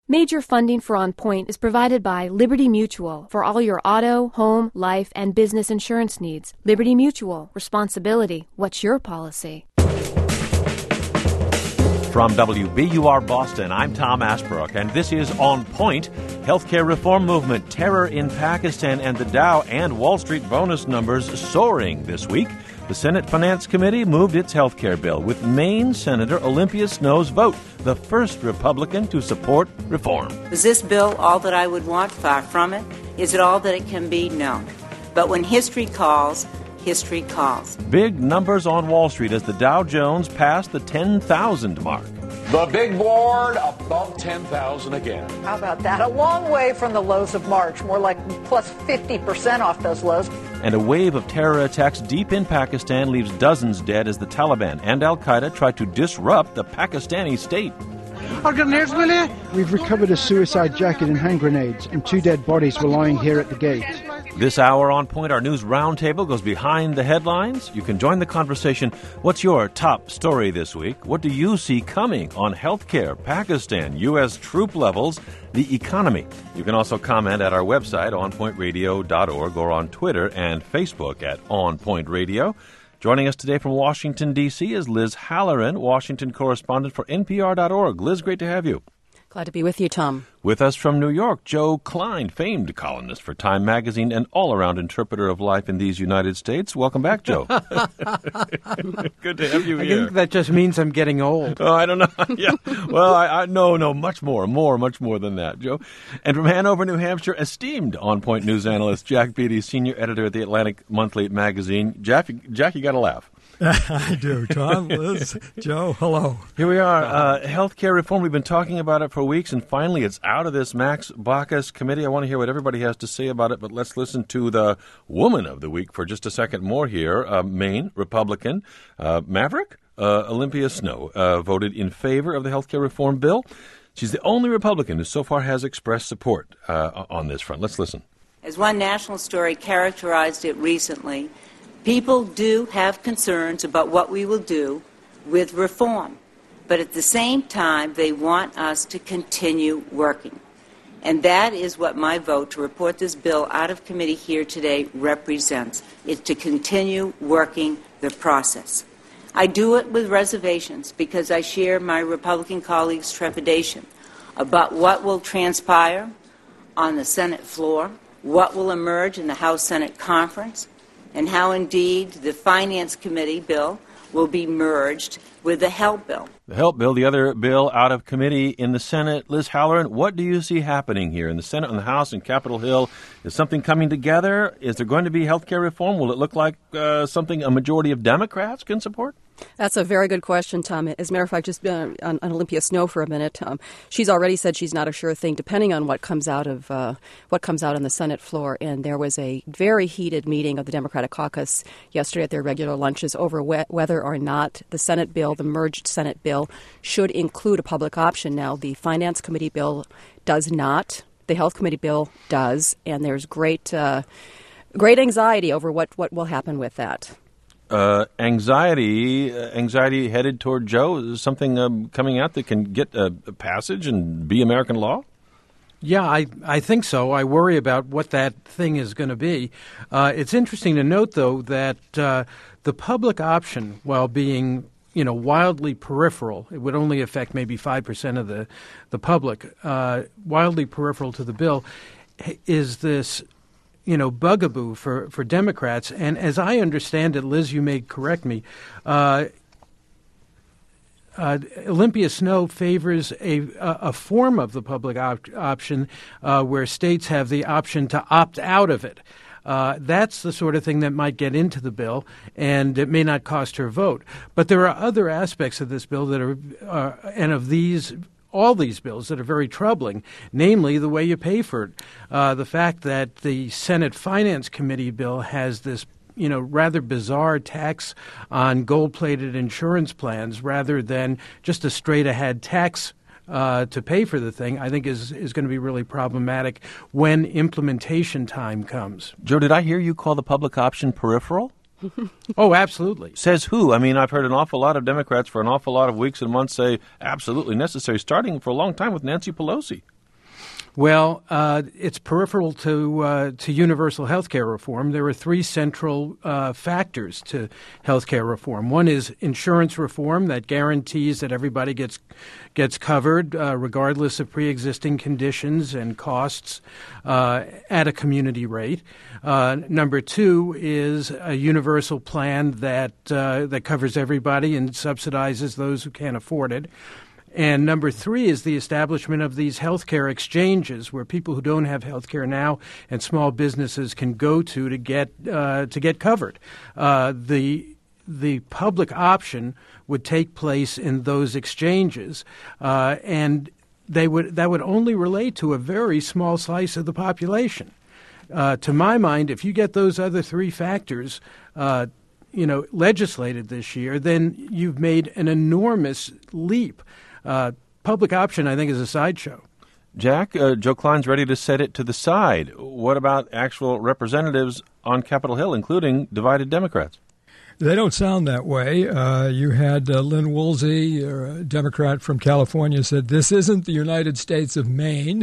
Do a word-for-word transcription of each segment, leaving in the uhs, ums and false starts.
Major funding for On Point is provided by Liberty Mutual for all your auto, home, life, and business insurance needs. Liberty Mutual. Responsibility. What's your policy? From W B U R Boston, I'm Tom Asbrook, and this is On Point. Healthcare reform movement, terror in Pakistan, and the Dow and Wall Street bonus numbers soaring this week. The Senate Finance Committee moved its healthcare bill with Maine Senator Olympia Snow's vote, the first Republican to support reform. Is this bill all that I would want? Far from it. Is it all that it can be? No. But when history calls, history calls. Big numbers on Wall Street as the Dow Jones passed the ten thousand mark. The big board above ten thousand again. How about that? A long way from the lows of March, more like plus fifty percent off those lows. And a wave of terror attacks deep in Pakistan leaves dozens dead as the Taliban and Al-Qaeda try to disrupt the Pakistani state. We've recovered a suicide jacket and hand grenades, and two dead bodies were lying here at the gate. This hour on Point, our news roundtable goes behind the headlines. You can join the conversation. What's your top story this week? What do you see coming on healthcare, Pakistan, U S troop levels, the economy? You can also comment at our website, on point radio dot org, or on Twitter and Facebook at On Point Radio. Joining us today from Washington, D C is Liz Halloran, Washington correspondent for N P R dot org. Liz, great to have you. Glad to be with you, Tom. With us from New York, Joe Klein, famed columnist for Time Magazine and all-around interpreter of life in these United States. Welcome back, Joe. Good to have you I here. think that just means I'm getting old. Oh, I don't know. Yeah. Well, I, I no, no, much more, more, much more than that, Joe. And from Hanover, New Hampshire, esteemed On Point news analyst Jack Beatty, senior editor at the Atlantic Monthly magazine. Jack, Jack, you got to laugh. I do, Tom, Liz, Joe, hello. Here we are, uh, healthcare reform. We've been talking about it for weeks, and finally it's out of this Max Baucus committee. I want to hear what everybody has to say about it, but let's listen to the woman of the week for just a second more here. Uh, Maine Republican uh, Maverick uh, Olympia Snow uh, voted in favor of the healthcare reform bill. She's the only Republican who so far has expressed support uh, on this front. Let's listen. As one national story characterized it recently, people do have concerns about what we will do with reform, but at the same time, they want us to continue working. And that is what my vote to report this bill out of committee here today represents, is to continue working the process. I do it with reservations because I share my Republican colleagues' trepidation about what will transpire on the Senate floor, what will emerge in the House-Senate conference, and how, indeed, the Finance Committee bill will be merged with the HELP bill. The HELP bill, the other bill out of committee in the Senate. Liz Halloran, what do you see happening here in the Senate and the House and Capitol Hill? Is something coming together? Is there going to be health care reform? Will it look like uh, something a majority of Democrats can support? That's a very good question, Tom. As a matter of fact, just uh, on, on Olympia Snow for a minute, um, she's already said she's not a sure thing, depending on what comes out of uh, what comes out on the Senate floor. And there was a very heated meeting of the Democratic caucus yesterday at their regular lunches over whe- whether or not the Senate bill, the merged Senate bill, should include a public option. Now, the Finance Committee bill does not. The Health Committee bill does, and there's great, uh, great anxiety over what, what will happen with that. Uh, anxiety, uh, anxiety headed toward Joe, is something um, coming out that can get a, a passage and be American law? Yeah, I, I think so. I worry about what that thing is going to be. Uh, it's interesting to note, though, that uh, the public option, while being you know wildly peripheral, it would only affect maybe five percent of the, the public, uh, wildly peripheral to the bill, is this you know, bugaboo for, for Democrats. And as I understand it, Liz, you may correct me, uh, uh, Olympia Snow favors a, a form of the public op- option uh, where states have the option to opt out of it. Uh, that's the sort of thing that might get into the bill, and it may not cost her vote. But there are other aspects of this bill that are, uh, and of these all these bills that are very troubling, namely the way you pay for it. Uh, the fact that the Senate Finance Committee bill has this, you know, rather bizarre tax on gold-plated insurance plans rather than just a straight-ahead tax uh, to pay for the thing, I think is, is going to be really problematic when implementation time comes. Joe, did I hear you call the public option peripheral? Oh, absolutely. Says who? I mean, I've heard an awful lot of Democrats for an awful lot of weeks and months say absolutely necessary, starting for a long time with Nancy Pelosi. Well, uh, it's peripheral to uh, to universal health care reform. There are three central uh, factors to health care reform. One is insurance reform that guarantees that everybody gets gets covered uh, regardless of pre-existing conditions and costs uh, at a community rate. Uh, number two is a universal plan that uh, that covers everybody and subsidizes those who can't afford it. And number three is the establishment of these healthcare exchanges, where people who don't have healthcare now and small businesses can go to to get uh, to get covered. Uh, the the public option would take place in those exchanges, uh, and they would that would only relate to a very small slice of the population. Uh, to my mind, if you get those other three factors, uh, you know, legislated this year, then you've made an enormous leap. Uh, public option, I think, is a sideshow. Jack, uh, Joe Klein's ready to set it to the side. What about actual representatives on Capitol Hill, including divided Democrats? They don't sound that way. Uh, you had uh, Lynn Woolsey, a Democrat from California, said this isn't the United States of Maine,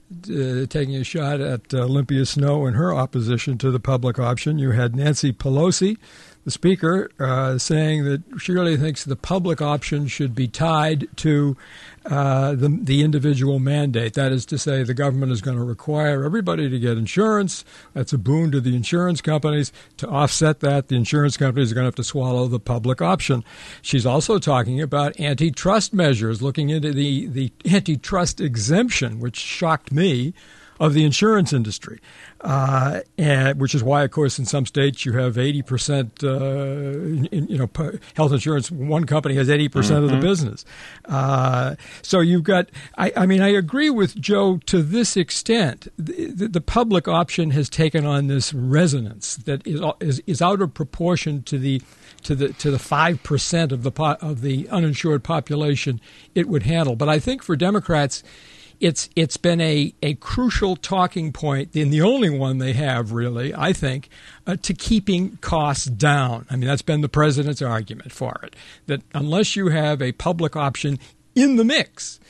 uh, taking a shot at uh, Olympia Snowe and her opposition to the public option. You had Nancy Pelosi, the Speaker, uh, saying that she really thinks the public option should be tied to uh, the, the individual mandate. That is to say, the government is going to require everybody to get insurance. That's a boon to the insurance companies. To offset that, the insurance companies are going to have to swallow the public option. She's also talking about antitrust measures, looking into the, the antitrust exemption, which shocked me, of the insurance industry, uh, and which is why, of course, in some states you have eighty percent, uh, in, in, you know, health insurance. One company has eighty percent mm-hmm. of the business. Uh, so you've got. I, I mean, I agree with Joe to this extent. The, the public option has taken on this resonance that is is, is out of proportion to the to the to the five percent of the po- of the uninsured population it would handle. But I think for Democrats, It's it's been a, a crucial talking point, and the only one they have, really, I think, uh, to keeping costs down. I mean, that's been the president's argument for it, that unless you have a public option in the mix,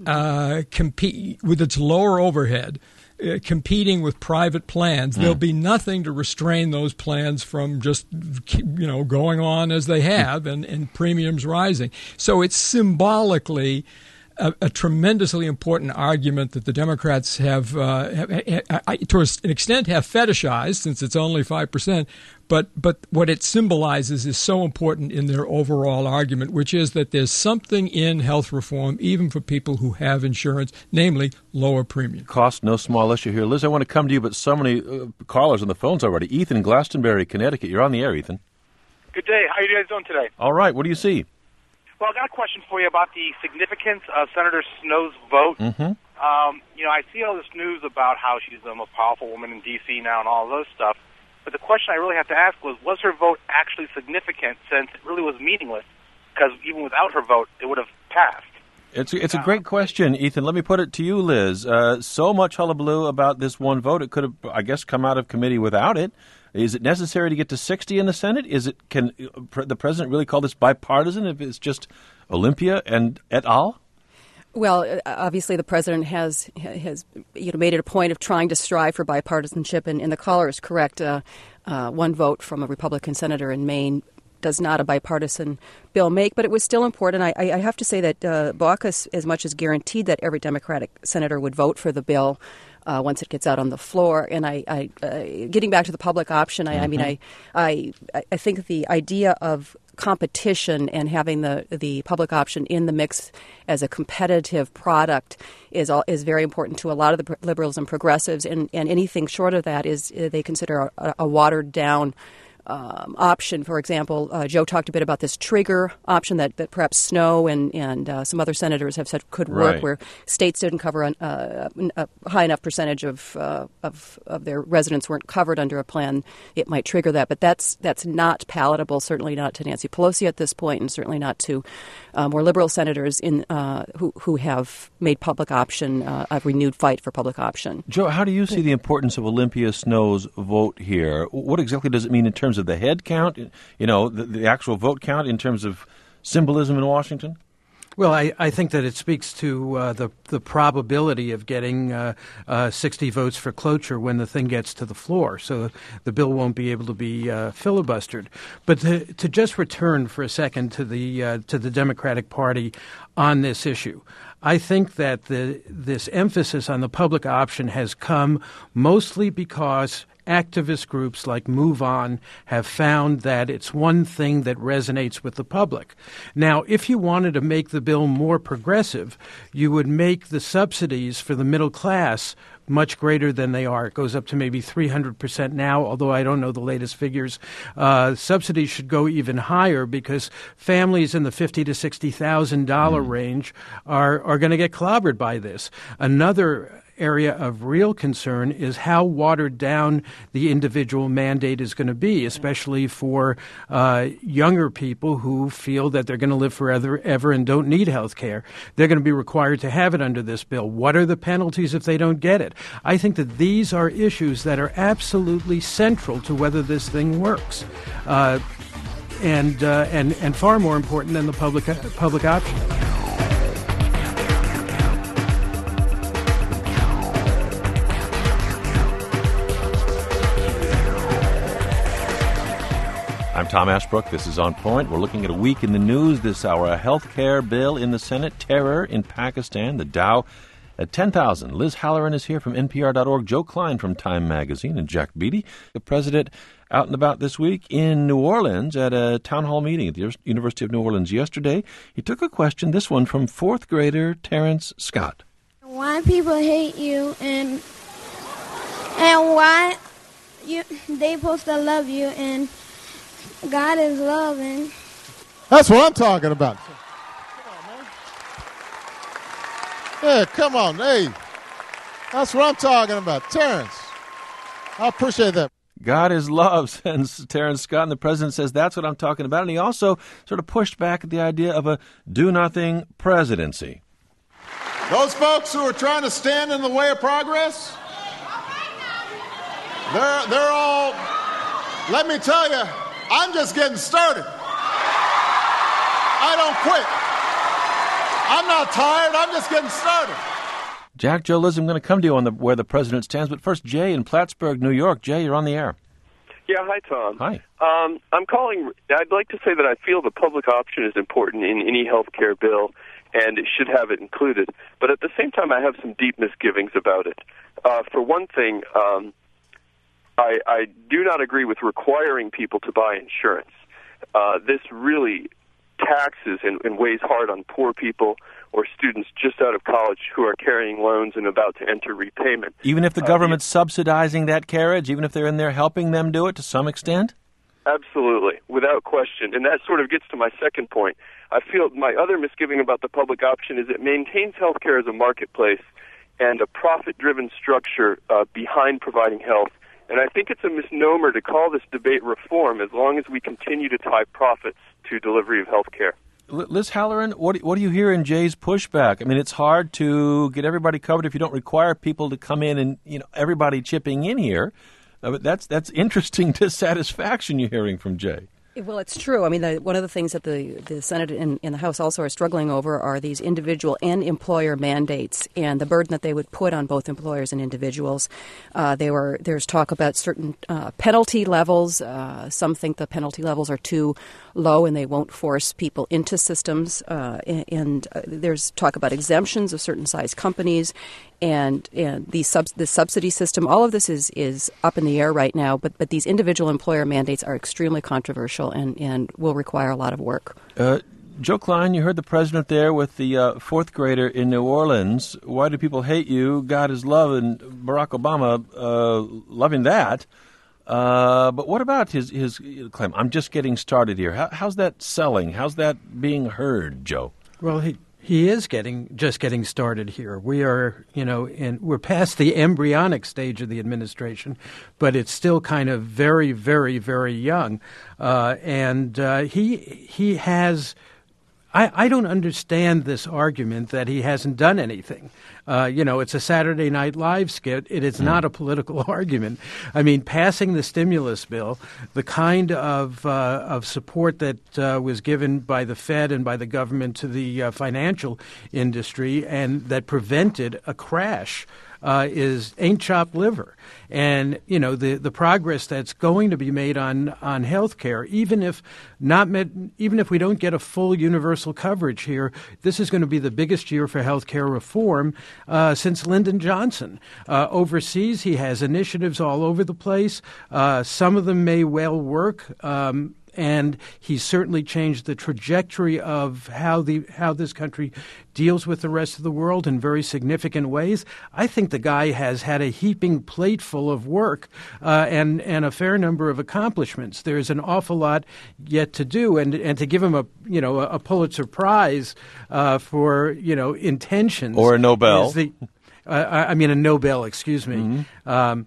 uh, compete with its lower overhead, uh, competing with private plans, mm. there'll be nothing to restrain those plans from just, you know, going on as they have and, and premiums rising. So it's symbolically A, a tremendously important argument that the Democrats have, uh, have, have, to an extent, have fetishized, since it's only five percent. But but what it symbolizes is so important in their overall argument, which is that there's something in health reform, even for people who have insurance, namely lower premium. Cost, no small issue here. Liz, I want to come to you, but so many uh, callers on the phones already. Ethan in Glastonbury, Connecticut. You're on the air, Ethan. Good day. How are you guys doing today? All right. What do you see? Well, I got a question for you about the significance of Senator Snow's vote. Mm-hmm. Um, you know, I see all this news about how she's the most powerful woman in D C now and all those stuff. But the question I really have to ask was, was her vote actually significant, since it really was meaningless? Because even without her vote, it would have passed. It's it's a great question, Ethan. Let me put it to you, Liz. Uh, so much hullabaloo about this one vote. It could have, I guess, come out of committee without it. Is it necessary to get to sixty in the Senate? Is it can the president really call this bipartisan if it's just Olympia and et al.? Well, obviously, the president has has you know made it a point of trying to strive for bipartisanship, and, and the caller is correct. Uh, uh, one vote from a Republican senator in Maine does not a bipartisan bill make, but it was still important. I, I have to say that uh, Baucus, as much as guaranteed that every Democratic senator would vote for the bill uh, once it gets out on the floor. And I, I uh, getting back to the public option, I, mm-hmm. I mean, I, I, I think the idea of competition and having the the public option in the mix as a competitive product is all, is very important to a lot of the liberals and progressives, and, and anything short of that is uh, they consider a, a watered down Um, option. For example, uh, Joe talked a bit about this trigger option that, that perhaps Snowe and, and uh, some other senators have said could work, right, where states didn't cover an, uh, a high enough percentage of, uh, of of their residents weren't covered under a plan. It might trigger that, but that's that's not palatable. Certainly not to Nancy Pelosi at this point, and certainly not to uh, more liberal senators in uh, who who have made public option uh, a renewed fight for public option. Joe, how do you see the importance of Olympia Snowe's vote here? What exactly does it mean in terms of the head count, you know, the, the actual vote count in terms of symbolism in Washington? Well, I, I think that it speaks to uh, the the probability of getting uh, uh, sixty votes for cloture when the thing gets to the floor. So the bill won't be able to be uh, filibustered. But to, to just return for a second to the uh, to the Democratic Party on this issue, I think that the this emphasis on the public option has come mostly because activist groups like Move On have found that it's one thing that resonates with the public. Now, if you wanted to make the bill more progressive, you would make the subsidies for the middle class much greater than they are. It goes up to maybe three hundred percent now, although I don't know the latest figures. Uh, subsidies should go even higher because families in the fifty thousand to sixty thousand dollars mm. range are, are going to get clobbered by this. Another area of real concern is how watered down the individual mandate is going to be, especially for uh, younger people who feel that they're going to live forever ever and don't need health care. They're going to be required to have it under this bill. What are the penalties if they don't get it? I think that these are issues that are absolutely central to whether this thing works, uh, and, uh, and, and far more important than the public, public option. I'm Tom Ashbrook. This is On Point. We're looking at a week in the news this hour. A health care bill in the Senate, terror in Pakistan, the Dow at ten thousand. Liz Halloran is here from N P R dot org, Joe Klein from Time Magazine, and Jack Beatty, the president, out and about this week in New Orleans at a town hall meeting at the University of New Orleans yesterday. He took a question, this one from fourth grader Terrence Scott. Why people hate you and and why you they supposed to love you and God is loving. That's what I'm talking about. Yeah, come on. Hey, that's what I'm talking about. Terrence, I appreciate that. God is love, says Terrence Scott, and the president says that's what I'm talking about. And he also sort of pushed back at the idea of a do-nothing presidency. Those folks who are trying to stand in the way of progress, they're, they're all, let me tell you, I'm just getting started. I don't quit. I'm not tired. I'm just getting started. Jack, Joe, Liz, I'm going to come to you on the where the president stands. But first, Jay in Plattsburgh, New York. Jay, you're on the air. Yeah, hi, Tom. Hi. Um, I'm calling. I'd like to say that I feel the public option is important in any health care bill, and it should have it included. But at the same time, I have some deep misgivings about it. Uh, for one thing, um, I, I do not agree with requiring people to buy insurance. Uh, this really taxes and, and weighs hard on poor people or students just out of college who are carrying loans and about to enter repayment. Even if the government's uh, subsidizing that carriage, even if they're in there helping them do it to some extent? Absolutely, without question. And that sort of gets to my second point. I feel my other misgiving about the public option is it maintains healthcare as a marketplace and a profit-driven structure uh, behind providing health. And I think it's a misnomer to call this debate reform as long as we continue to tie profits to delivery of health care. Liz Halloran, what do, what do you hear in Jay's pushback? I mean, it's hard to get everybody covered if you don't require people to come in and, you know, everybody chipping in here. Uh, but that's that's interesting dissatisfaction you're hearing from Jay. Well, it's true. I mean, the, one of the things that the, the Senate and, and the House also are struggling over are these individual and employer mandates and the burden that they would put on both employers and individuals. Uh, they were there's talk about certain uh, penalty levels. Uh, some think the penalty levels are too low and they won't force people into systems. Uh, and and uh, there's talk about exemptions of certain size companies. And and the sub the subsidy system, all of this is, is up in the air right now. But but these individual employer mandates are extremely controversial and, and will require a lot of work. Uh, Joe Klein, you heard the president there with the uh, fourth grader in New Orleans. Why do people hate you? God is love, and Barack Obama uh, loving that. Uh, but what about his his claim? I'm just getting started here. How, how's that selling? How's that being heard, Joe? Well, he. He is getting just getting started here. We are, you know, in, we're past the embryonic stage of the administration, but it's still kind of very, very, very young. Uh, and uh, he he has. I, I don't understand this argument that he hasn't done anything. Uh, you know, it's a Saturday Night Live skit. It is mm. not a political argument. I mean, passing the stimulus bill, the kind of uh, of support that uh, was given by the Fed and by the government to the uh, financial industry and that prevented a crash uh, is ain't chopped liver. And, you know, the, the progress that's going to be made on, on health care, even if not met, even if we don't get a full universal coverage here, this is going to be the biggest year for health care reform uh, since Lyndon Johnson. Uh, overseas, he has initiatives all over the place. Uh, some of them may well work. Um, And he's certainly changed the trajectory of how the how this country deals with the rest of the world in very significant ways. I think the guy has had a heaping plate full of work uh, and and a fair number of accomplishments. There's an awful lot yet to do, and and to give him a you know a Pulitzer Prize uh, for you know intentions or a Nobel. Is the, uh, I mean a Nobel, excuse me. Mm-hmm. Um,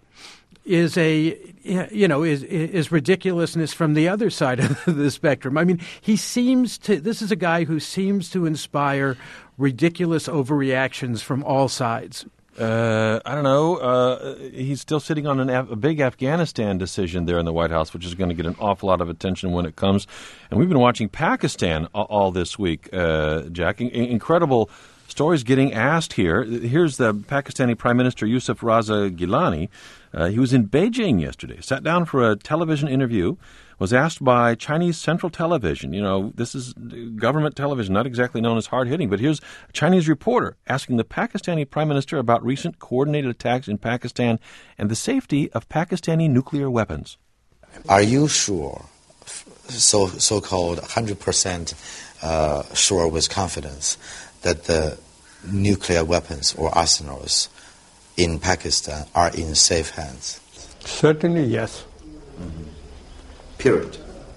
is a you know is is ridiculousness from the other side of the spectrum. I mean, he seems to this is a guy who seems to inspire ridiculous overreactions from all sides. Uh, I don't know. Uh, he's still sitting on an Af- a big Afghanistan decision there in the White House, which is going to get an awful lot of attention when it comes. And we've been watching Pakistan all, all this week, uh, Jack. In- incredible stories getting asked here. Here's the Pakistani Prime Minister Yusuf Raza Gilani. Uh, he was in Beijing yesterday, sat down for a television interview, was asked by Chinese Central Television. You know, this is government television, not exactly known as hard-hitting, but here's a Chinese reporter asking the Pakistani Prime Minister about recent coordinated attacks in Pakistan and the safety of Pakistani nuclear weapons. Are you sure, so, so-called one hundred percent uh, sure with confidence, that the nuclear weapons or arsenals in Pakistan are in safe hands? Certainly, yes. Mm-hmm. Period.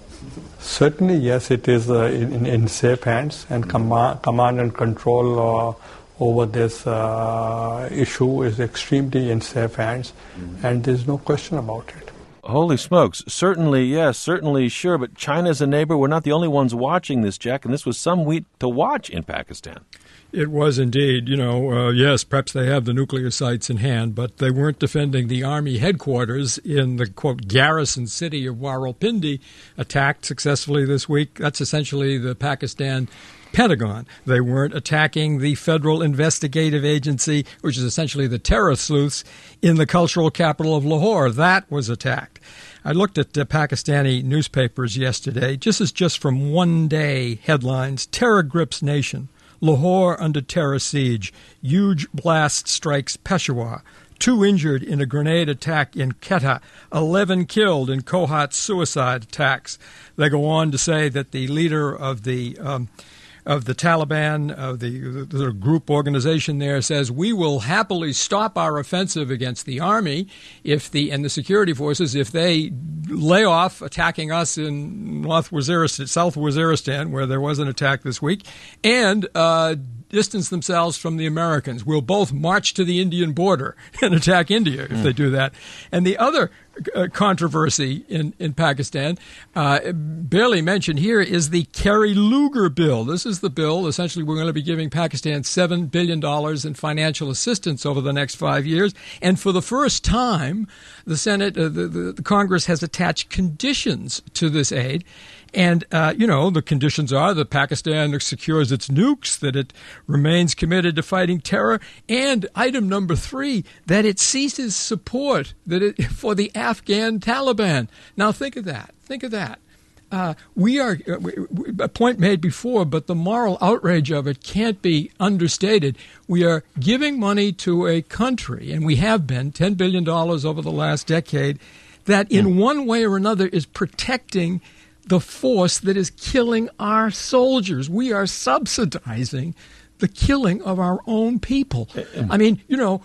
Certainly, yes, it is uh, in, in safe hands, and mm-hmm. command, command and control uh, over this uh, issue is extremely in safe hands, mm-hmm. and there's no question about it. Holy smokes. Certainly, yes, certainly, sure, but China's a neighbor. We're not the only ones watching this, Jack, and this was some week to watch in Pakistan. It was indeed. You know, uh, yes, perhaps they have the nuclear sites in hand, but they weren't defending the Army headquarters in the, quote, garrison city of Rawalpindi, attacked successfully this week. That's essentially the Pakistan Pentagon. They weren't attacking the Federal Investigative Agency, which is essentially the terror sleuths, in the cultural capital of Lahore. That was attacked. I looked at the Pakistani newspapers yesterday. This is just from one day headlines. Terror grips nation. Lahore under terror siege. Huge blast strikes Peshawar. Two injured in a grenade attack in Quetta. Eleven killed in Kohat suicide attacks. They go on to say that the leader of the um, of the Taliban, of the, the group organization there, says we will happily stop our offensive against the army if the and the security forces if they lay off attacking us in North Waziristan, South Waziristan, where there was an attack this week, and uh, distance themselves from the Americans. We'll both march to the Indian border and attack India if mm. they do that. And the other uh, controversy in, in Pakistan, uh, barely mentioned here, is the Kerry-Lugar bill. This is the bill. Essentially, we're going to be giving Pakistan seven billion dollars in financial assistance over the next five years. And for the first time, the Senate, uh, the, the, the Congress has attached conditions to this aid. And, uh, you know, the conditions are that Pakistan secures its nukes, that it remains committed to fighting terror, and item number three, that it ceases support that it, for the Afghan Taliban. Now, think of that. Think of that. Uh, we are uh, we, we, a point made before, but the moral outrage of it can't be understated. We are giving money to a country, and we have been, ten billion dollars over the last decade, that in one way or another is protecting the force that is killing our soldiers. We are subsidizing the killing of our own people. I mean, you know,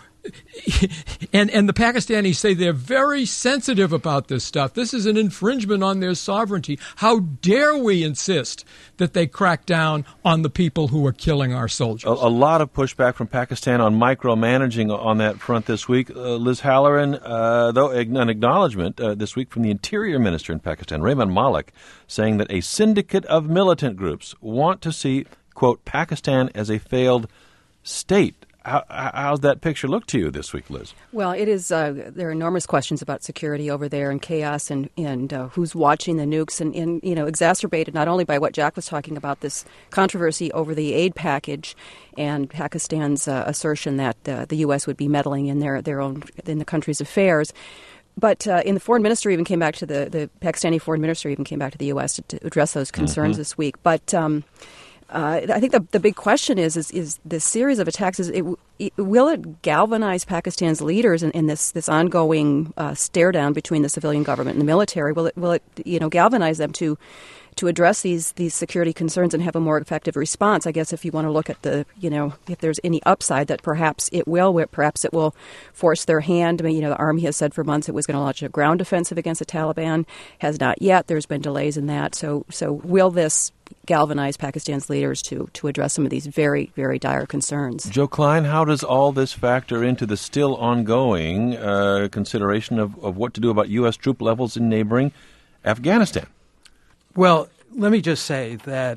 and and the Pakistanis say they're very sensitive about this stuff. This is an infringement on their sovereignty. How dare we insist that they crack down on the people who are killing our soldiers? A, a lot of pushback from Pakistan on micromanaging on that front this week. Uh, Liz Halloran, uh, though, an acknowledgement uh, this week from the Interior Minister in Pakistan, Rehman Malik, saying that a syndicate of militant groups want to see, quote, Pakistan as a failed state. How, how's that picture look to you this week, Liz? Well, it is. Uh, there are enormous questions about security over there and chaos, and and uh, who's watching the nukes, and, and you know, exacerbated not only by what Jack was talking about, this controversy over the aid package, and Pakistan's uh, assertion that uh, the U S would be meddling in their their own in the country's affairs. But uh, in the foreign ministry even came back to the the Pakistani foreign ministry even came back to the U S to, to address those concerns mm-hmm. this week. But um, Uh, I think the the big question is is, is this series of attacks, is it, it, will it galvanize Pakistan's leaders in, in this this ongoing uh, stare down between the civilian government and the military? Will it will it you know galvanize them to to address these these security concerns and have a more effective response? I guess if you want to look at the you know if there's any upside, that perhaps it will, perhaps it will force their hand. I mean, you know, the army has said for months it was going to launch a ground offensive against the Taliban. Has not yet. There's been delays in that. So so will this galvanize Pakistan's leaders to to address some of these very, very dire concerns? Joe Klein, how does all this factor into the still ongoing uh, consideration of, of what to do about U S troop levels in neighboring Afghanistan? Well, let me just say that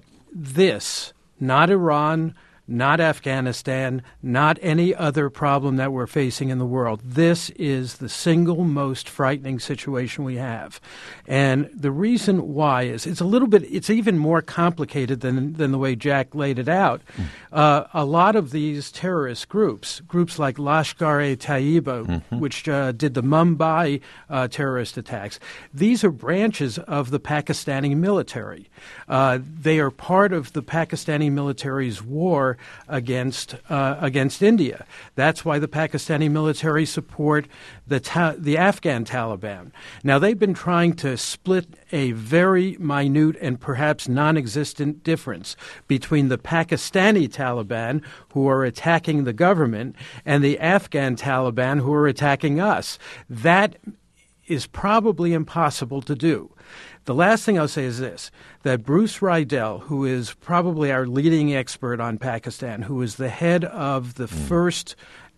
this, not Iran, not Afghanistan, not any other problem that we're facing in the world. This is the single most frightening situation we have. And the reason why is it's a little bit, it's even more complicated than, than the way Jack laid it out. Mm. Uh, a lot of these terrorist groups, groups like Lashkar-e-Taiba, mm-hmm. which uh, did the Mumbai uh, terrorist attacks, these are branches of the Pakistani military. Uh, they are part of the Pakistani military's war against uh, against India. That's why the Pakistani military support the ta- the Afghan Taliban. Now, they've been trying to split a very minute and perhaps non-existent difference between the Pakistani Taliban, who are attacking the government, and the Afghan Taliban, who are attacking us. That is probably impossible to do. The last thing I'll say is this, that Bruce Riedel, who is probably our leading expert on Pakistan, who is the head of the mm. first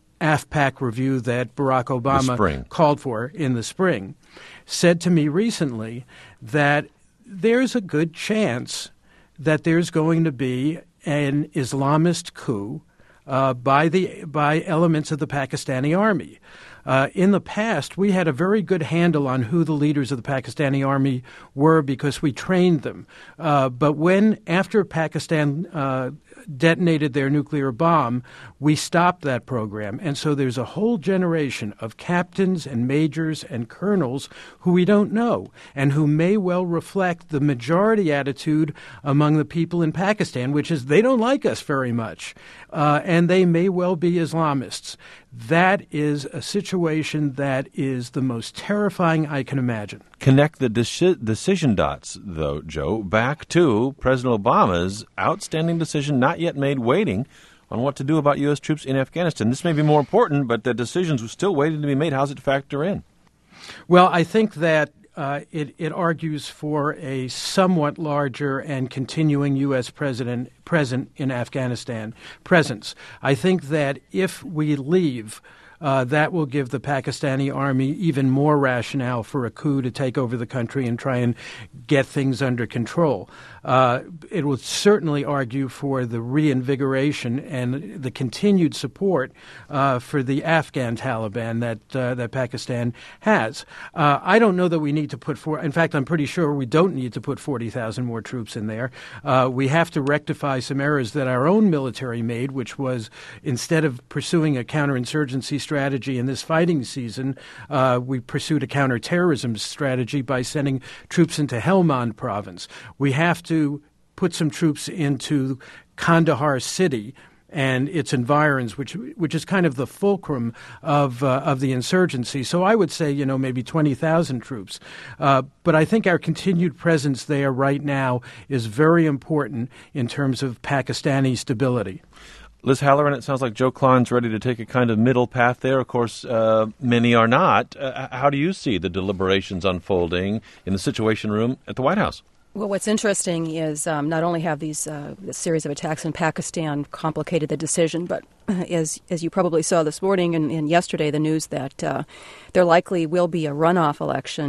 AFPAC review that Barack Obama called for in the spring, said to me recently that there's a good chance that there's going to be an Islamist coup uh, by the by elements of the Pakistani army. Uh, in the past, we had a very good handle on who the leaders of the Pakistani army were because we trained them. Uh, but when, after Pakistan uh, detonated their nuclear bomb, we stopped that program. And so there's a whole generation of captains and majors and colonels who we don't know and who may well reflect the majority attitude among the people in Pakistan, which is they don't like us very much. Uh, and they may well be Islamists. That is a situation that is the most terrifying I can imagine. Connect the deci- decision dots, though, Joe, back to President Obama's outstanding decision, not yet made, waiting on what to do about U S troops in Afghanistan. This may be more important, but the decisions were still waiting to be made. How does it factor in? Well, I think that Uh, it, it argues for a somewhat larger and continuing U S president present in Afghanistan presence. I think that if we leave, uh, that will give the Pakistani army even more rationale for a coup to take over the country and try and get things under control. Uh, it will certainly argue for the reinvigoration and the continued support uh, for the Afghan Taliban that uh, that Pakistan has. Uh, I don't know that we need to put for. In fact, I'm pretty sure we don't need to put forty thousand more troops in there. Uh, we have to rectify some errors that our own military made, which was instead of pursuing a counterinsurgency strategy in this fighting season, uh, we pursued a counterterrorism strategy by sending troops into Helmand province. We have to put some troops into Kandahar city and its environs, which which is kind of the fulcrum of uh, of the insurgency. So I would say, you know, maybe twenty thousand troops. Uh, but I think our continued presence there right now is very important in terms of Pakistani stability. Liz Halloran, it sounds like Joe Klein's ready to take a kind of middle path there. Of course, uh, many are not. Uh, how do you see the deliberations unfolding in the Situation Room at the White House? Well, what's interesting is um, not only have these uh, this series of attacks in Pakistan complicated the decision, but as as you probably saw this morning and, and yesterday, the news that uh, there likely will be a runoff election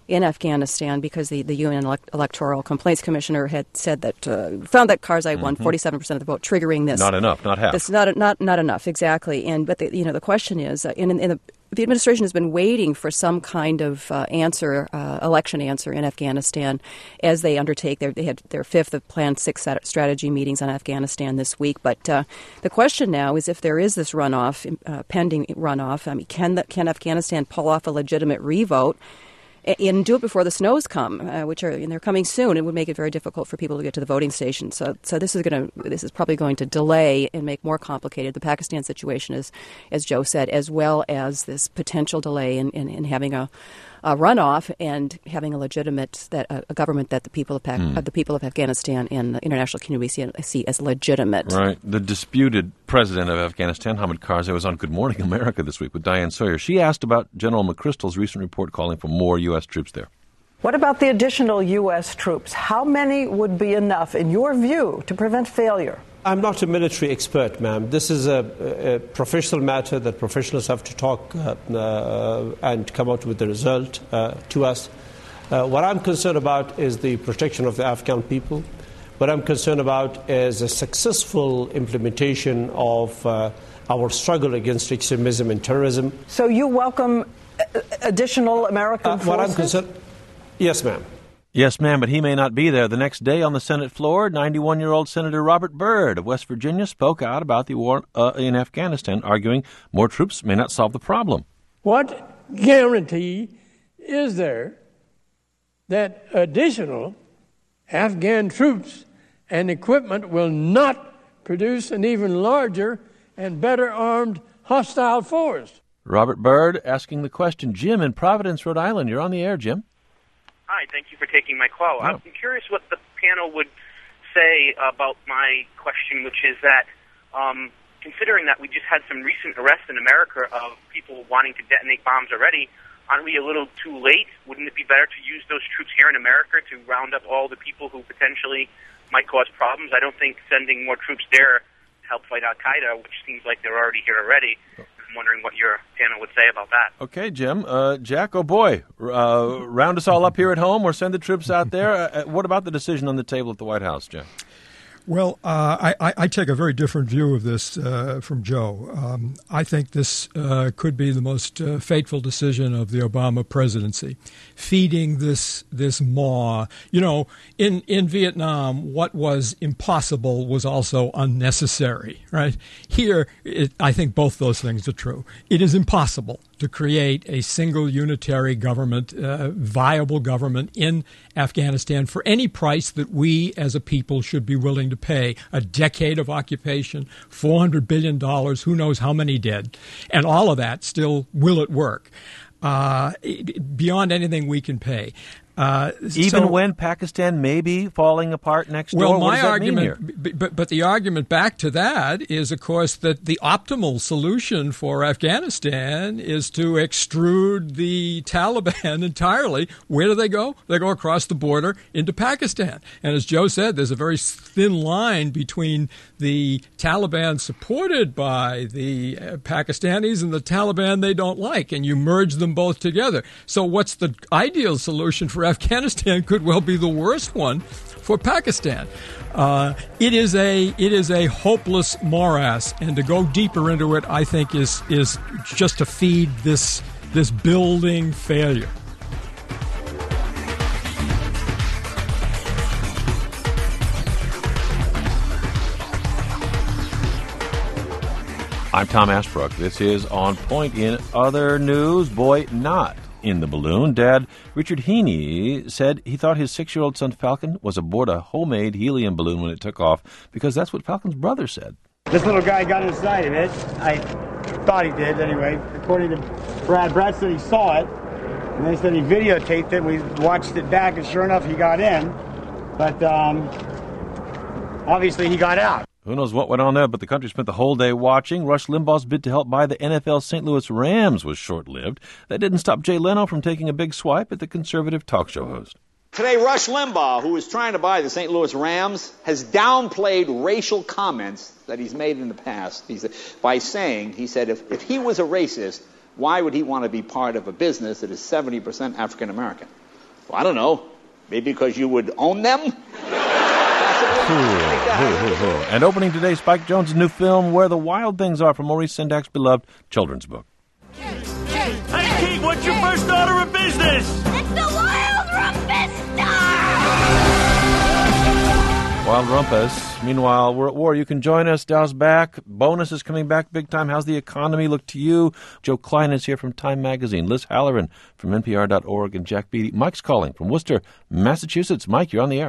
in Afghanistan because the, the U N elect- Electoral Complaints Commissioner had said that, uh, found that Karzai mm-hmm. won forty-seven percent of the vote, triggering this. Not enough, not half. This not, not, not enough, exactly. And But, the, you know, the question is, uh, in, in the The administration has been waiting for some kind of uh, answer, uh, election answer in Afghanistan as they undertake their, they had their fifth of planned six strategy meetings on Afghanistan this week. But uh, the question now is if there is this runoff, uh, pending runoff, I mean, can, the, can Afghanistan pull off a legitimate revote and do it before the snows come, uh, which are and they're coming soon? It would make it very difficult for people to get to the voting stations. So, so this is going to this is probably going to delay and make more complicated the Pakistan situation, as as Joe said, as well as this potential delay in, in, in having a, a runoff and having a legitimate that uh, a government that the people of Pac- mm. uh, the people of Afghanistan and the international community see, see as legitimate. Right. The disputed president of Afghanistan, Hamid Karzai, was on Good Morning America this week with Diane Sawyer. She asked about General McChrystal's recent report calling for more U S troops there. What about the additional U S troops? How many would be enough, in your view, to prevent failure? I'm not a military expert, ma'am. This is a, a professional matter that professionals have to talk uh, uh, and come out with the result uh, to us. Uh, what I'm concerned about is the protection of the Afghan people. What I'm concerned about is a successful implementation of uh, our struggle against extremism and terrorism. So you welcome additional American uh, forces? What I'm concerned, yes, ma'am. Yes, ma'am, but he may not be there. The next day on the Senate floor, ninety-one-year-old Senator Robert Byrd of West Virginia spoke out about the war uh, in Afghanistan, arguing more troops may not solve the problem. What guarantee is there that additional Afghan troops and equipment will not produce an even larger and better armed hostile force? Robert Byrd asking the question. Jim in Providence, Rhode Island. You're on the air, Jim. Hi, thank you for taking my call. Oh. I'm curious what the panel would say about my question, which is that um, considering that we just had some recent arrests in America of people wanting to detonate bombs already, aren't we a little too late? Wouldn't it be better to use those troops here in America to round up all the people who potentially might cause problems? I don't think sending more troops there to help fight Al-Qaeda, which seems like they're already here already. I'm wondering what your panel would say about that. Okay, Jim. Uh, Jack, oh boy, uh, round us all up here at home or send the troops out there. Uh, what about the decision on the table at the White House, Jim? Well, uh, I, I take a very different view of this uh, from Joe. Um, I think this uh, could be the most uh, fateful decision of the Obama presidency, feeding this this maw. You know, in, in Vietnam, what was impossible was also unnecessary, right? Here, it, I think both those things are true. It is impossible to create a single unitary government, uh, viable government in Afghanistan for any price that we as a people should be willing to pay. A decade of occupation, four hundred billion dollars, who knows how many dead. And all of that still, will it work? Uh, beyond anything we can pay. Uh, Even so, when Pakistan may be falling apart next well, door? What my does that argument, mean here? But, but the argument back to that is, of course, that the optimal solution for Afghanistan is to extrude the Taliban entirely. Where do they go? They go across the border into Pakistan. And as Joe said, there's a very thin line between the Taliban supported by the Pakistanis and the Taliban they don't like, and you merge them both together. So what's the ideal solution for Afghanistan could well be the worst one for Pakistan. Uh, it is a it is a hopeless morass, and to go deeper into it, I think, is is just to feed this this building failure. I'm Tom Ashbrook. This is On Point. In other news, boy, not in the balloon. Dad Richard Heaney said he thought his six-year-old son Falcon was aboard a homemade helium balloon when it took off because that's what Falcon's brother said. This little guy got inside of it. I thought he did anyway. According to Brad, Brad said he saw it, and they said he videotaped it. We watched it back, and sure enough, he got in. But um, obviously, he got out. Who knows what went on there, but the country spent the whole day watching. Rush Limbaugh's bid to help buy the N F L Saint Louis Rams was short-lived. That didn't stop Jay Leno from taking a big swipe at the conservative talk show host. Today, Rush Limbaugh, who is trying to buy the Saint Louis Rams, has downplayed racial comments that he's made in the past. He's, by saying, he said, if, if he was a racist, why would he want to be part of a business that is seventy percent African-American? Well, I don't know. Maybe because you would own them? Ooh, ooh, ooh, ooh. And opening today, Spike Jonze's new film, Where the Wild Things Are, from Maurice Sendak's beloved children's book. Hey, Pete, what's your first order of business? It's the Wild Rumpus Star! Wild Rumpus. Meanwhile, we're at war. You can join us. Dow's back. Bonus is coming back big time. How's the economy look to you? Joe Klein is here from Time Magazine. Liz Halloran from N P R dot org and Jack Beatty. Mike's calling from Worcester, Massachusetts. Mike, you're on the air.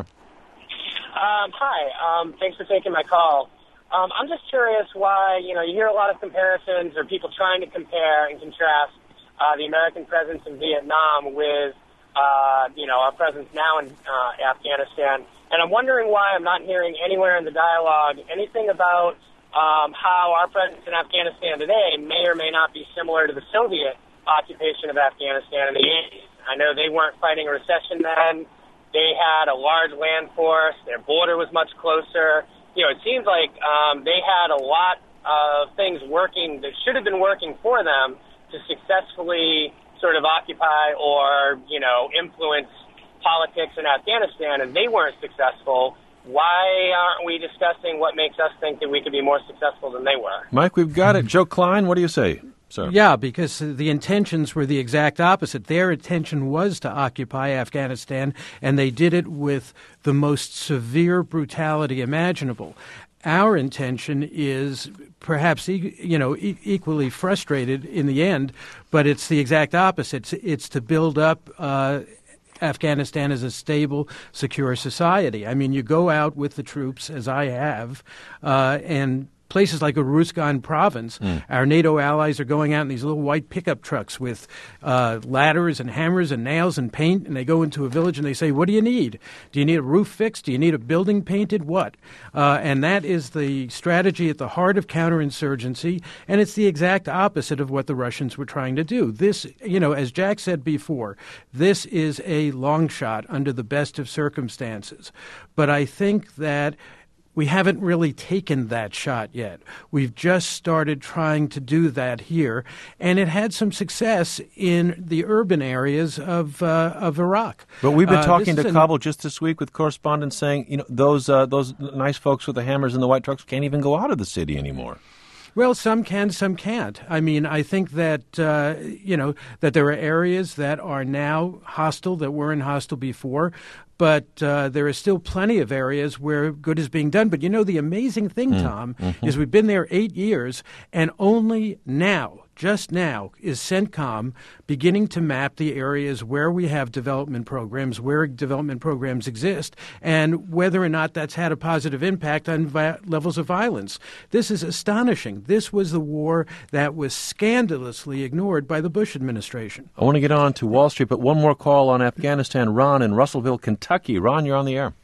Um, hi. Um, thanks for taking my call. Um, I'm just curious why, you know, you hear a lot of comparisons or people trying to compare and contrast uh, the American presence in Vietnam with, uh, you know, our presence now in uh, Afghanistan. And I'm wondering why I'm not hearing anywhere in the dialogue anything about um, how our presence in Afghanistan today may or may not be similar to the Soviet occupation of Afghanistan in the eighties. I know they weren't fighting a recession then. They had a large land force. Their border was much closer. You know, it seems like um, they had a lot of things working that should have been working for them to successfully sort of occupy or, you know, influence politics in Afghanistan, and they weren't successful. Why aren't we discussing what makes us think that we could be more successful than they were? Mike, we've got it. Joe Klein, what do you say, sir? Yeah, because the intentions were the exact opposite. Their intention was to occupy Afghanistan, and they did it with the most severe brutality imaginable. Our intention is perhaps, you know, e- equally frustrated in the end, but it's the exact opposite. It's, it's to build up uh, Afghanistan as a stable, secure society. I mean, you go out with the troops, as I have, uh, and places like Uruzgan province, mm. our NATO allies are going out in these little white pickup trucks with uh, ladders and hammers and nails and paint, and they go into a village and they say, what do you need? Do you need a roof fixed? Do you need a building painted? What? Uh, and that is the strategy at the heart of counterinsurgency, and it's the exact opposite of what the Russians were trying to do. This, you know, as Jack said before, this is a long shot under the best of circumstances. But I think that we haven't really taken that shot yet. We've just started trying to do that here, and it had some success in the urban areas of uh, of Iraq. But we've been uh, talking to an, Kabul just this week with correspondents saying, you know, those uh, those nice folks with the hammers and the white trucks can't even go out of the city anymore. Well, some can, some can't. I mean, I think that, uh, you know, that there are areas that are now hostile that weren't hostile before, but uh, there are still plenty of areas where good is being done. But, you know, the amazing thing, mm. Tom, mm-hmm. is we've been there eight years, and only now, just now, is CENTCOM beginning to map the areas where we have development programs, where development programs exist, and whether or not that's had a positive impact on vi- levels of violence. This is astonishing. This was the war that was scandalously ignored by the Bush administration. I want to get on to Wall Street, but one more call on Afghanistan. Ron in Russellville, Kentucky. Ron, you're on the air.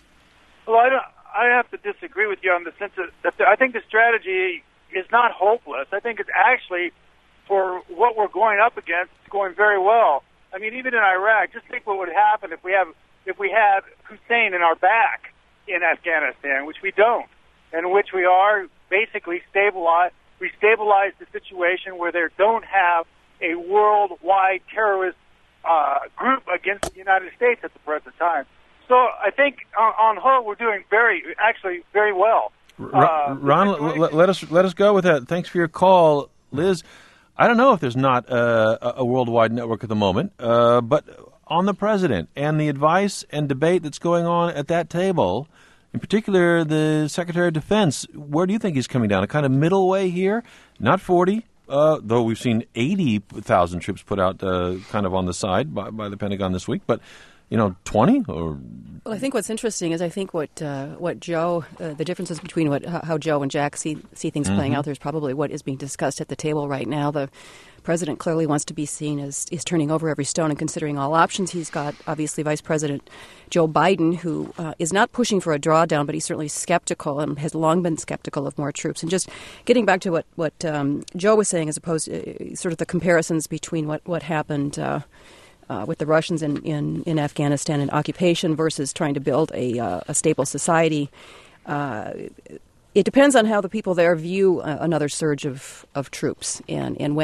Well, I, don't, I have to disagree with you on the sense that I think the strategy is not hopeless. I think it's actually, for what we're going up against, it's going very well. I mean, even in Iraq, just think what would happen if we have if we had Hussein in our back in Afghanistan, which we don't, and which we are basically stabilized. We stabilized the situation where they don't have a worldwide terrorist uh, group against the United States at the present time. So I think on, on whole, we're doing very, actually, very well. Uh, Ron, let, let us let us go with that. Thanks for your call, Liz. I don't know if there's not a, a worldwide network at the moment, uh, but on the president and the advice and debate that's going on at that table, in particular the Secretary of Defense, where do you think he's coming down? A kind of middle way here? Not forty, uh, though we've seen eighty thousand troops put out uh, kind of on the side by, by the Pentagon this week, but you know, twenty or. Well, I think what's interesting is I think what uh, what Joe, uh, the differences between what how Joe and Jack see see things mm-hmm. playing out. There's probably what is being discussed at the table right now. The president clearly wants to be seen as is turning over every stone and considering all options. He's got obviously Vice President Joe Biden, who uh, is not pushing for a drawdown, but he's certainly skeptical and has long been skeptical of more troops. And just getting back to what what um, Joe was saying, as opposed to uh, sort of the comparisons between what what happened. Uh, Uh, with the Russians in, in, in Afghanistan and occupation versus trying to build a, uh, a stable society. Uh, it depends on how the people there view uh, another surge of, of troops and, and when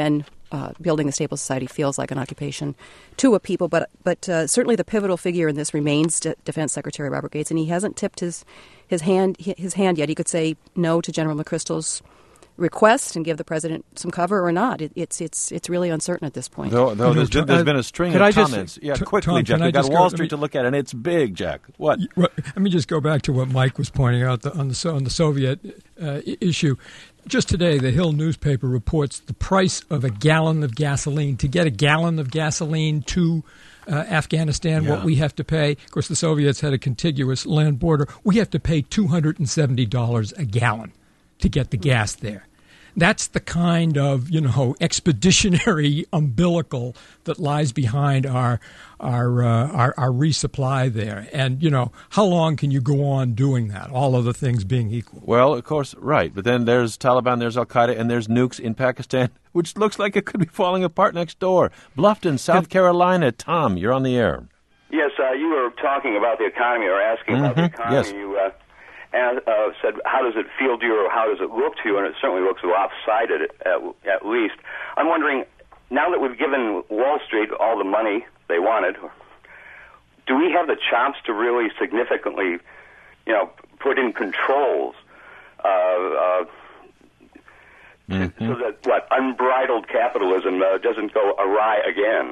uh, building a stable society feels like an occupation to a people. But but uh, certainly the pivotal figure in this remains D- Defense Secretary Robert Gates, and he hasn't tipped his his hand his hand yet. He could say no to General McChrystal's request and give the president some cover or not. It, it's it's it's really uncertain at this point. Though, though there's, been, there's been a string of I comments. Just, yeah, t- quickly, Tom, Jack. We've got go, Wall Street me, to look at, and it's big, Jack. What? Let me just go back to what Mike was pointing out the, on the on the Soviet uh, issue. Just today, the Hill newspaper reports the price of a gallon of gasoline. To get a gallon of gasoline to uh, Afghanistan, yeah. what we have to pay. Of course, the Soviets had a contiguous land border. We have to pay two hundred seventy dollars a gallon to get the gas there. That's the kind of, you know, expeditionary umbilical that lies behind our our, uh, our our resupply there. And, you know, how long can you go on doing that, all other things being equal? Well, of course, right. But then there's Taliban, there's Al-Qaeda, and there's nukes in Pakistan, which looks like it could be falling apart next door. Bluffton, South Carolina. Tom, you're on the air. Yes, uh, you were talking about the economy or asking mm-hmm. about the economy. Yes. You uh, and, uh, said, how does it feel to you or how does it look to you? And it certainly looks lopsided at, at least. I'm wondering, now that we've given Wall Street all the money they wanted, do we have the chops to really significantly, you know, put in controls uh, uh, mm-hmm. so that, what, unbridled capitalism uh, doesn't go awry again?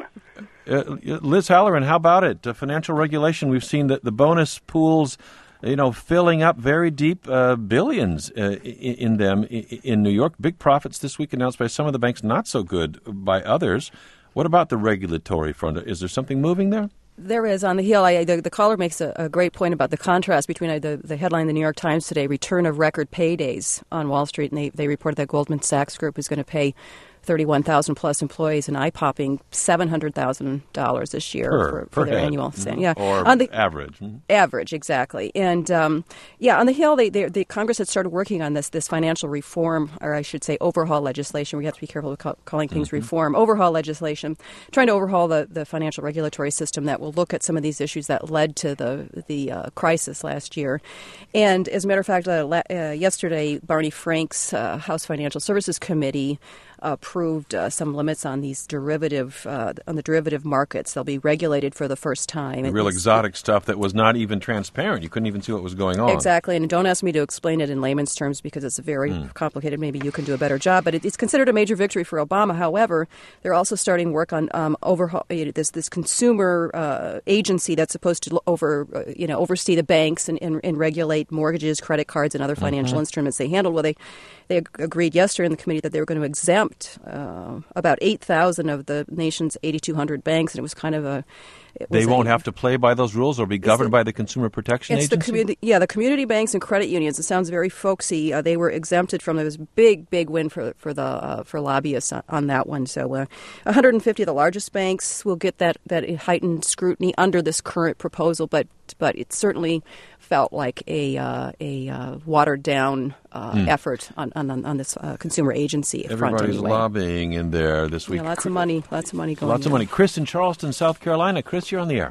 Uh, Liz Halloran, how about it? Uh, financial regulation, we've seen that the bonus pools, you know, filling up very deep, uh, billions uh, in, in them in, in New York. Big profits this week announced by some of the banks, not so good by others. What about the regulatory front? Is there something moving there? There is. On the Hill, I, the, the caller makes a, a great point about the contrast between uh, the, the headline in the New York Times today, return of record paydays on Wall Street, and they, they reported that Goldman Sachs Group is going to pay thirty-one thousand plus employees an eye-popping seven hundred thousand dollars this year per, for, for per their head. annual Mm-hmm. yeah. Or on the, average. Mm-hmm. Average, exactly. And, um, yeah, on the Hill, they, they, the Congress had started working on this this financial reform, or I should say overhaul legislation. We have to be careful with call, calling things mm-hmm. reform. Overhaul legislation, trying to overhaul the, the financial regulatory system that will look at some of these issues that led to the, the uh, crisis last year. And as a matter of fact, uh, la- uh, yesterday, Barney Frank's uh, House Financial Services Committee approved uh, some limits on these derivative uh, on the derivative markets. They'll be regulated for the first time. The real exotic stuff that was not even transparent. You couldn't even see what was going on. Exactly, and don't ask me to explain it in layman's terms because it's very mm. complicated. Maybe you can do a better job, but it, it's considered a major victory for Obama. However, they're also starting work on um, overhaul this this consumer uh, agency that's supposed to over uh, you know oversee the banks and, and, and regulate mortgages, credit cards, and other financial mm-hmm. instruments they handle. Well, they they agreed yesterday in the committee that they were going to exempt Uh, about eight thousand of the nation's eighty-two hundred banks, and it was kind of a... They won't a, have to play by those rules or be governed the, by the Consumer Protection it's Agency? The community, yeah, the community banks and credit unions. It sounds very folksy. Uh, they were exempted from it. It was a big, big win for for the uh, for lobbyists on, on that one. So uh, one hundred fifty of the largest banks will get that, that heightened scrutiny under this current proposal, but but it certainly felt like a uh, a uh, watered down uh, mm. effort on on, on this uh, consumer agency front. Everybody's anyway. lobbying in there this week. Yeah, lots of money, lots of money going. Lots of money. Chris in Charleston, South Carolina. Chris, you're on the air.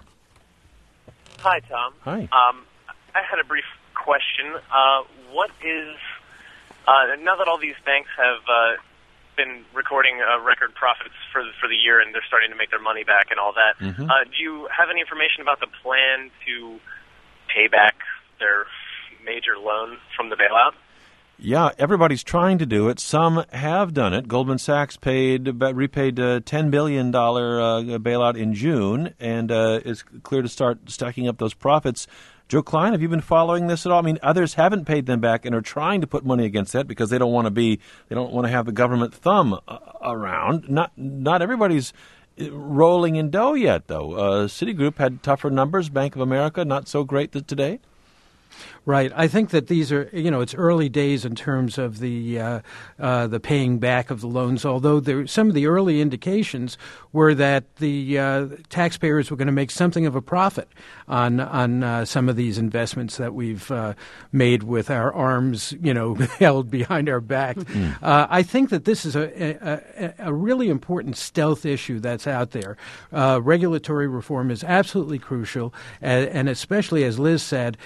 Hi, Tom. Hi. Um, I had a brief question. Uh, what is uh, now that all these banks have uh, been recording uh, record profits for the, for the year and they're starting to make their money back and all that? Mm-hmm. Uh, do you have any information about the plan to pay back their major loan from the bailout? Yeah, everybody's trying to do it. Some have done it. Goldman Sachs paid repaid a ten billion dollars uh, bailout in June, and uh, it's clear to start stacking up those profits. Joe Klein, have you been following this at all? I mean, others haven't paid them back and are trying to put money against that because they don't want to be, they don't want to have the government thumb uh, around. Not not everybody's rolling in dough yet, though. Uh, Citigroup had tougher numbers. Bank of America, not so great today. Right. I think that these are, you know, it's early days in terms of the uh, uh, the paying back of the loans, although there, some of the early indications were that the uh, taxpayers were going to make something of a profit on on uh, some of these investments that we've uh, made with our arms, you know, held behind our back. Mm. Uh, I think that this is a, a, a really important stealth issue that's out there. Uh, regulatory reform is absolutely crucial, and, and especially, as Liz said, in what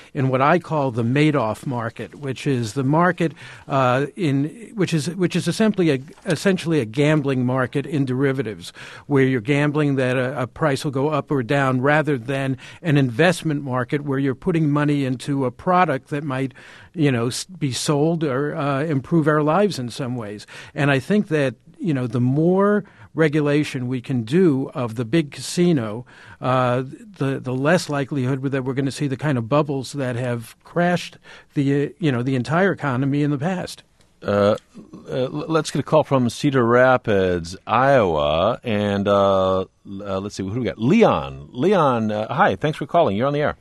I call the Madoff market, which is the market uh, in which is which is essentially a essentially a gambling market in derivatives, where you're gambling that a, a price will go up or down, rather than an investment market where you're putting money into a product that might, you know, be sold or uh, improve our lives in some ways. And I think that, you know, the more regulation we can do of the big casino, uh, the the less likelihood that we're going to see the kind of bubbles that have crashed the uh, you know the entire economy in the past. Uh, uh, let's get a call from Cedar Rapids, Iowa, and uh, uh, let's see, who do we got? Leon. Leon, uh, hi, thanks for calling. You're on the air.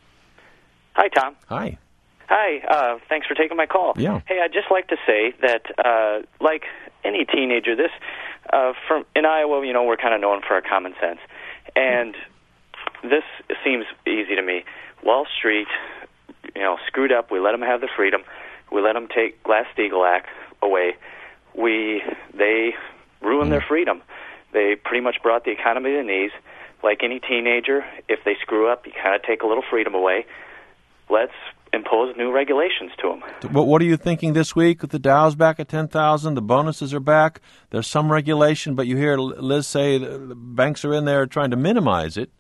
Hi, Tom. Hi. Hi, uh, thanks for taking my call. Yeah. Hey, I'd just like to say that, uh, like any teenager, this, uh, from in Iowa, you know, we're kind of known for our common sense. And this seems easy to me. Wall Street, you know, screwed up. We let them have the freedom. We let them take Glass-Steagall Act away. We, they ruined their freedom. They pretty much brought the economy to the knees. Like any teenager, if they screw up, you kind of take a little freedom away. Let's impose new regulations to them. But what are you thinking this week? With the Dow's back at ten thousand, the bonuses are back. There's some regulation, but you hear Liz say the banks are in there trying to minimize it.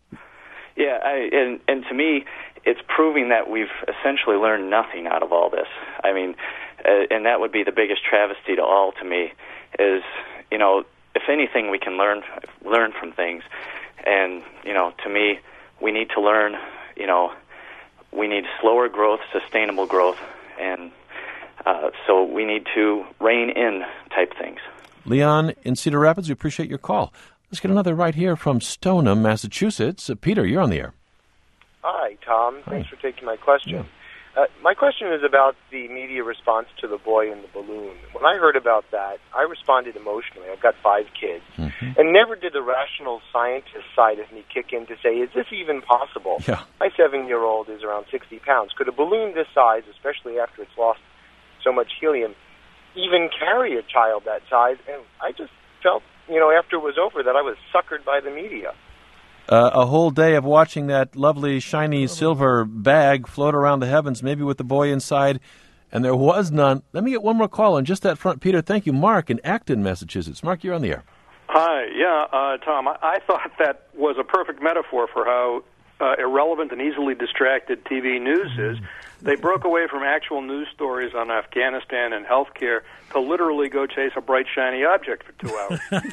Yeah, I, and and to me, it's proving that we've essentially learned nothing out of all this. I mean, uh, and that would be the biggest travesty to all to me. Is, you know, if anything, we can learn learn from things, and you know, to me, we need to learn. You know. We need slower growth, sustainable growth, and uh, so we need to rein in type things. Leon in Cedar Rapids, we appreciate your call. Let's get another right here from Stoneham, Massachusetts. Uh, Peter, you're on the air. Hi, Tom. Hi. Thanks for taking my question. Yeah. Uh, my question is about the media response to The Boy in the Balloon. When I heard about that, I responded emotionally. I've got five kids. Mm-hmm. And never did the rational scientist side of me kick in to say, is this even possible? Yeah. My seven-year-old is around sixty pounds. Could a balloon this size, especially after it's lost so much helium, even carry a child that size? And I just felt, you know, after it was over, that I was suckered by the media. Uh, a whole day of watching that lovely, shiny silver bag float around the heavens, maybe with the boy inside, and there was none. Let me get one more call on just that front. Peter, thank you. Mark in Acton, Massachusetts. Mark, you're on the air. Hi. Yeah, uh, Tom, I, I thought that was a perfect metaphor for how uh, irrelevant and easily distracted T V news is. They broke away from actual news stories on Afghanistan and healthcare to literally go chase a bright, shiny object for two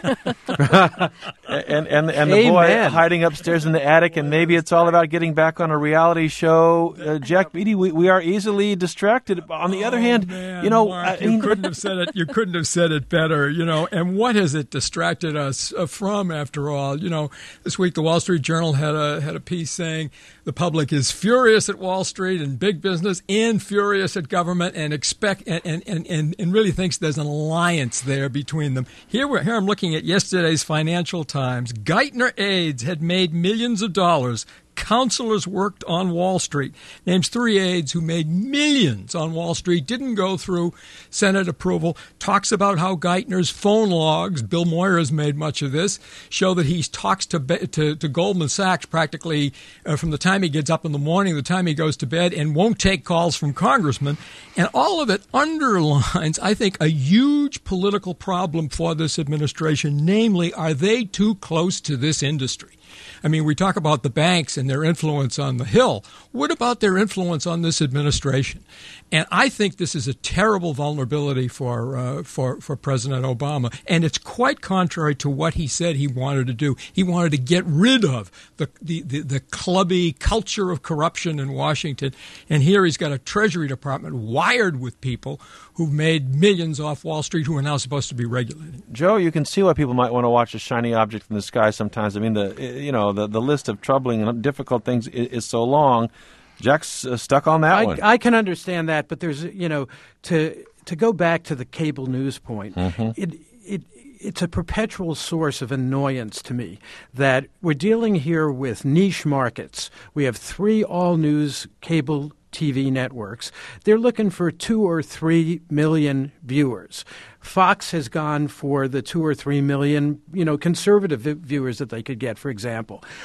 hours. and and, and the boy hiding upstairs in the attic, and maybe it's all about getting back on a reality show. Uh, Jack Beatty, we, we are easily distracted. On the other oh, hand, man, you know, Mark, I you mean, couldn't have said it. You couldn't have said it better. You know, and what has it distracted us from? After all, you know, this week the Wall Street Journal had a had a piece saying the public is furious at Wall Street and big business, and furious at government, and expect and and, and, and really thinks there's an alliance there between them. Here, we're, here I'm looking at yesterday's Financial Times. Geithner aides had made millions of dollars. Counselors worked on Wall Street. Names three aides who made millions on Wall Street, didn't go through Senate approval. Talks about how Geithner's phone logs, Bill Moyer has made much of this, show that he talks to to, to Goldman Sachs practically uh, from the time he gets up in the morning, the time he goes to bed, and won't take calls from congressmen. And all of it underlines, I think, a huge political problem for this administration. Namely, are they too close to this industry? I mean, we talk about the banks and their influence on the Hill. What about their influence on this administration? And I think this is a terrible vulnerability for uh, for for President Obama. And it's quite contrary to what he said he wanted to do. He wanted to get rid of the the, the, the clubby culture of corruption in Washington. And here he's got a Treasury Department wired with people who've made millions off Wall Street who are now supposed to be regulated. Joe, you can see why people might want to watch a shiny object in the sky sometimes. I mean, the you know the, the list of troubling and difficult things is, is so long. Jack's uh, stuck on that I, one. I can understand that, but there's, you know, to to go back to the cable news point, mm-hmm. it it it's a perpetual source of annoyance to me that we're dealing here with niche markets. We have three all-news cable T V networks. They're looking for two or three million viewers. Fox has gone for the two or three million, you know, conservative viewers that they could get, for example.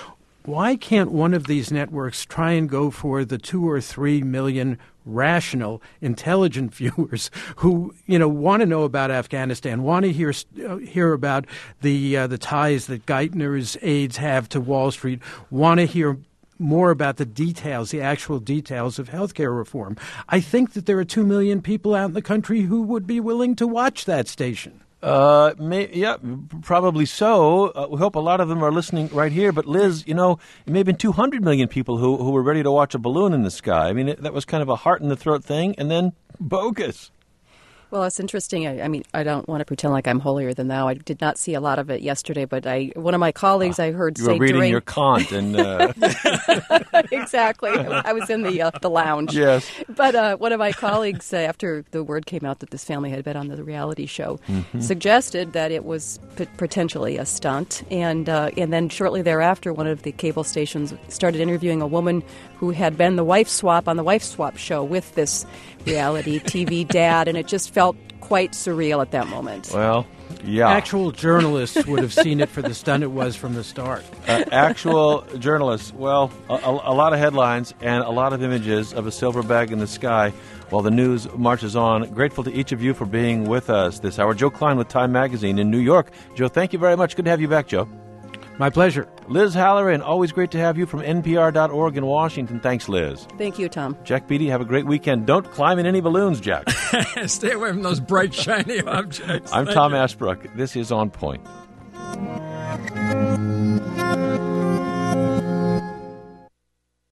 why can't one of these networks try and go for the two or three million rational, intelligent viewers who, you know, want to know about Afghanistan, want to hear uh, hear about the uh, the ties that Geithner's aides have to Wall Street, want to hear more about the details, the actual details of healthcare reform. I think that there are two million people out in the country who would be willing to watch that station. Uh, may, yeah, probably so. Uh, we hope a lot of them are listening right here. But Liz, you know, it may have been two hundred million people who, who were ready to watch a balloon in the sky. I mean, it, that was kind of a heart in the throat thing, and then bogus. Well, it's interesting. I, I mean, I don't want to pretend like I'm holier than thou. I did not see a lot of it yesterday, but I one of my colleagues I heard you say were reading during your Kant and uh... exactly. I was in the uh, the lounge. Yes, but uh, one of my colleagues, uh, after the word came out that this family had been on the reality show, mm-hmm. suggested that it was p- potentially a stunt, and uh, and then shortly thereafter, one of the cable stations started interviewing a woman who had been the wife swap on the wife swap show with this reality T V dad, and it just felt quite surreal at that moment. Well, yeah. Actual journalists would have seen it for the stunt it was from the start. Uh, actual journalists, well, a, a lot of headlines and a lot of images of a silver bag in the sky while the news marches on. Grateful to each of you for being with us this hour. Joe Klein with Time Magazine in New York. Joe, thank you very much. Good to have you back, Joe. My pleasure. Liz Halloran, always great to have you from N P R dot org in Washington. Thanks, Liz. Thank you, Tom. Jack Beatty, have a great weekend. Don't climb in any balloons, Jack. Stay away from those bright, shiny objects. I'm Thank Tom you. Ashbrook. This is On Point.